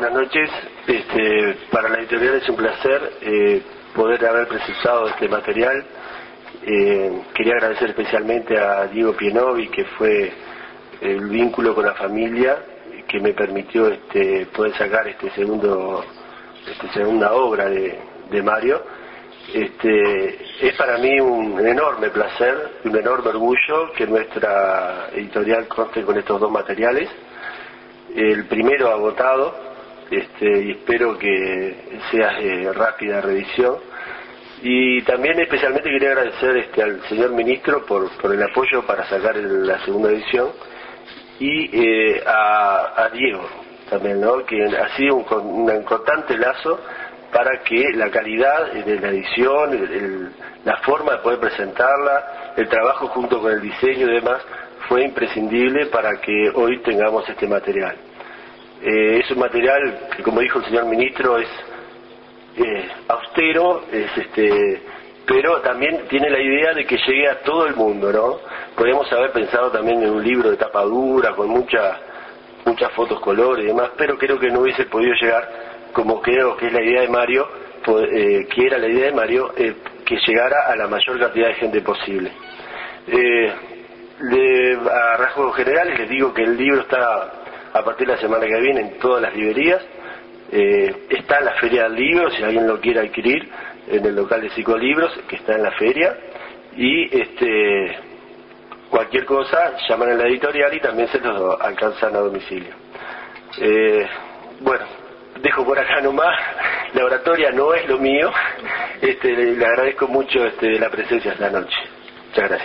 buenas noches. Para la editorial es un placer poder haber presentado este material. Quería agradecer especialmente a Diego Pienovi, que fue el vínculo con la familia que me permitió poder sacar segunda obra de Mario. Es para mí un enorme placer, un enorme orgullo que nuestra editorial conste con estos dos materiales. El primero agotado, y espero que sea de rápida revisión. Y también especialmente quería agradecer al señor ministro por el apoyo para sacar la segunda edición, y a Diego también, ¿no?, que ha sido un constante lazo para que la calidad de la edición, la forma de poder presentarla, el trabajo junto con el diseño y demás, fue imprescindible para que hoy tengamos este material. Es un material que, como dijo el señor ministro, es austero, pero también tiene la idea de que llegue a todo el mundo, ¿no? Podríamos haber pensado también en un libro de tapa dura, con muchas fotos color y demás, pero creo que no hubiese podido llegar, como creo que es la idea de Mario, que era la idea de Mario, que llegara a la mayor cantidad de gente posible. A rasgos generales les digo que el libro está a partir de la semana que viene en todas las librerías. Está en la Feria del Libro, si alguien lo quiere adquirir, en el local de Psicolibros, que está en la feria, y cualquier cosa llaman a la editorial y también se los alcanzan a domicilio. Bueno, dejo por acá nomás. La oratoria no es lo mío. Le agradezco mucho la presencia esta noche. Muchas gracias.